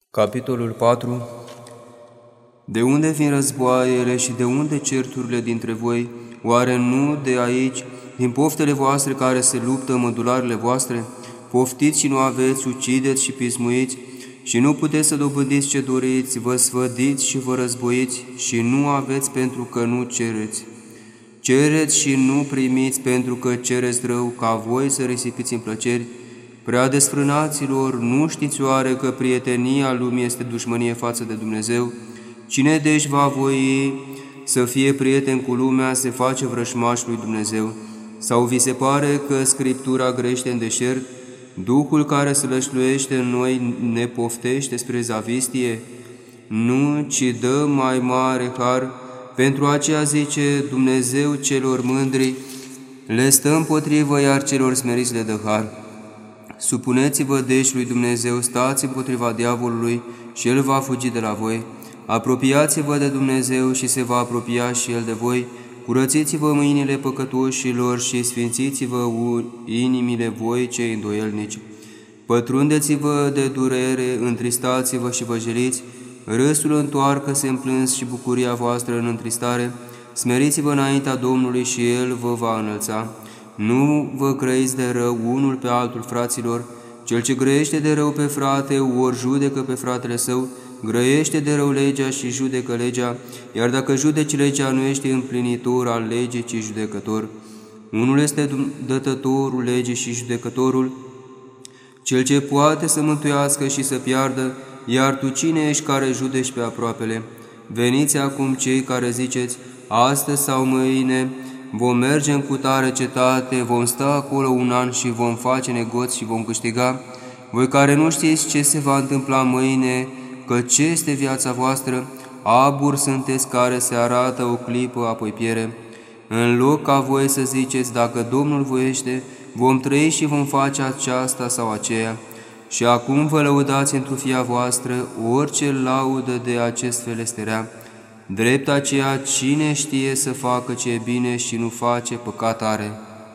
Capitolul 4. De unde vin războaiele și de unde certurile dintre voi? Oare nu de aici, din poftele voastre care se luptă mădularele voastre? Poftiți și nu aveți, ucideți și pismuiți, și nu puteți să dobândiți ce doriți, vă sfădiți și vă războiți, și nu aveți pentru că nu cereți. Cereți și nu primiți pentru că cereți rău, ca voi să risipiți în plăceri. Prea desfrânaților, nu știți oare că prietenia lumii este dușmănie față de Dumnezeu? Cine deci va voi să fie prieten cu lumea, se face vrășmaș lui Dumnezeu? Sau vi se pare că Scriptura grește în deșert? Duhul care slășluiește în noi ne poftește spre zavistie? Nu, ci dă mai mare har. Pentru aceea zice Dumnezeu celor mândri, le stă împotrivă, iar celor smeriți le dă har. Supuneți-vă deci lui Dumnezeu, stați împotriva diavolului și el va fugi de la voi. Apropiați-vă de Dumnezeu și se va apropia și el de voi. Curățiți-vă mâinile păcătoșilor și sfințiți-vă inimile voi cei îndoielnici. Pătrundeți-vă de durere, întristați-vă și vă jeliți. Râsul întoarcă-se în plâns și bucuria voastră în întristare. Smeriți-vă înaintea Domnului și el vă va înălța. Nu vă grăiți de rău unul pe altul, fraților. Cel ce grăiește de rău pe frate, ori judecă pe fratele său, grăiește de rău legea și judecă legea, iar dacă judeci legea, nu ești împlinitor al legii, ci judecător. Unul este dătătorul legii și judecătorul, cel ce poate să mântuiască și să piardă, iar tu cine ești care judeci pe aproapele? Veniți acum cei care ziceți, astăzi sau mâine vom merge în cutare cetate, vom sta acolo un an și vom face negoți și vom câștiga. Voi care nu știți ce se va întâmpla mâine, că ce este viața voastră, aburi sunteți care se arată o clipă, apoi piere. În loc ca voi să ziceți, dacă Domnul voiește, vom trăi și vom face aceasta sau aceea. Și acum vă lăudați într-o fia voastră, orice laudă de acest fel este rea. Drept aceea, cine știe să facă ce e bine și nu face, păcat are.